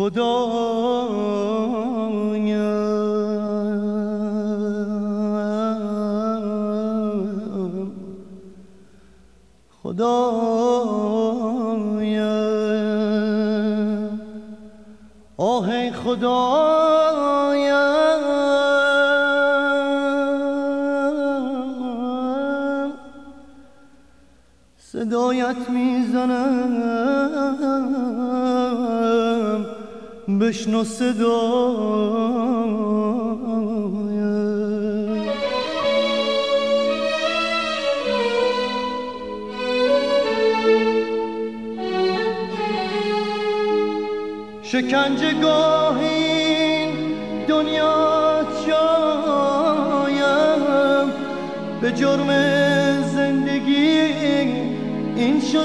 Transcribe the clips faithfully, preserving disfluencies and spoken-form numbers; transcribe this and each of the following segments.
خدایا خدایا آه خدایا صدایت میزنم بشنو صدایا شکنجه گاه این دنیا جایم به جرم زندگی این شد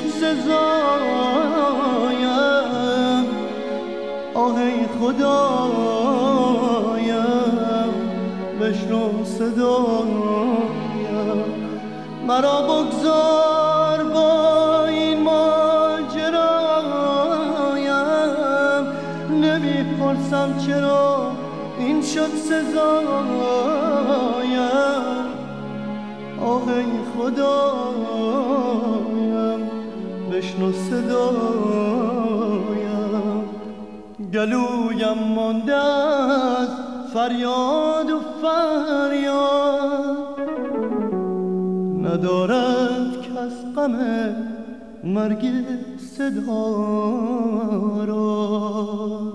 سزایم آه ای خدایم بشنو صدایم مرا بگذار با این ماجرایم نمیپرسم چرا این شد سزایم آه ای خدایم بشنو صدایم گلویم مانده از فریاد و فریاد ندارد کس غم مرگ صدا را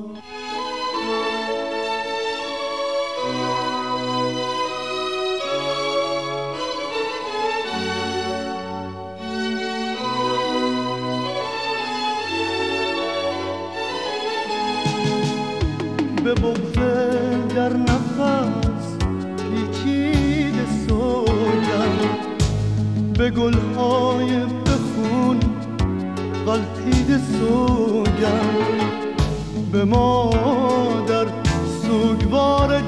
به بغض در نفس پیچیده سویم به گلهای بخون غلطیده سویم به مادر سوگوار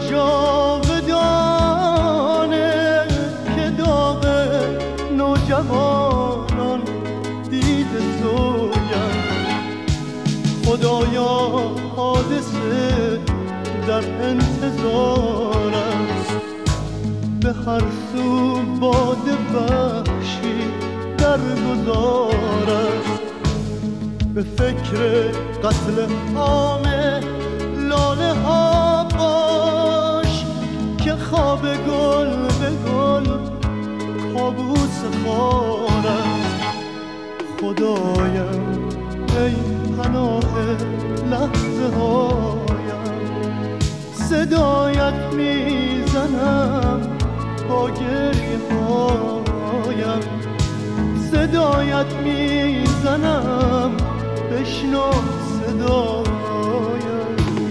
جاودانه که داغ نوجوانان دیده سویم خدایا حادثه در انتظار است به هر سو باد وحشی در گذار است به فکر قتل عام لاله ها باش که خواب گل به گل کابوس خار است خدایم ای پناه لحظه هایم صدایت میزنم با گریه هایم صدایت میزنم بشنو صدایم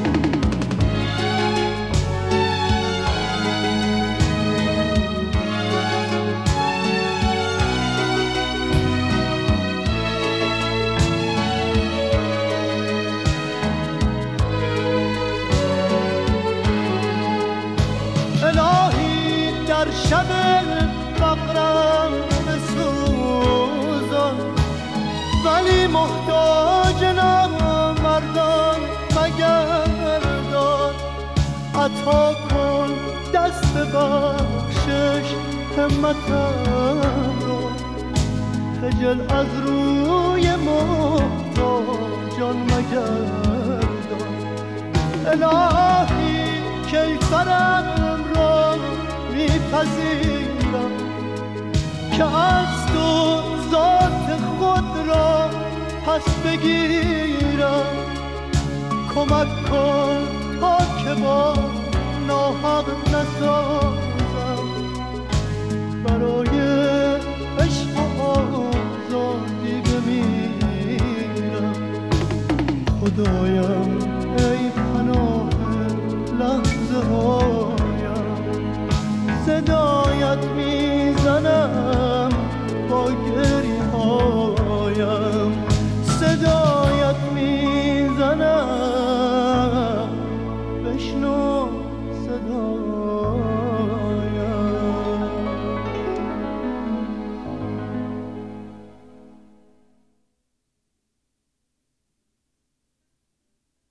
در شب فقرم بسوزان ولی محتاج نامردان مگردان عطا کن دست بخشش همتم را خجل از روی محتاجان مگردان الهی کیفرم را میپذیرم که از تو ذات خود را پس بگیرم کمک کن تا که با ناحق نسازم برای عشق و آزادی بمیرم خدایم ای پناه لحظه ها صدایت می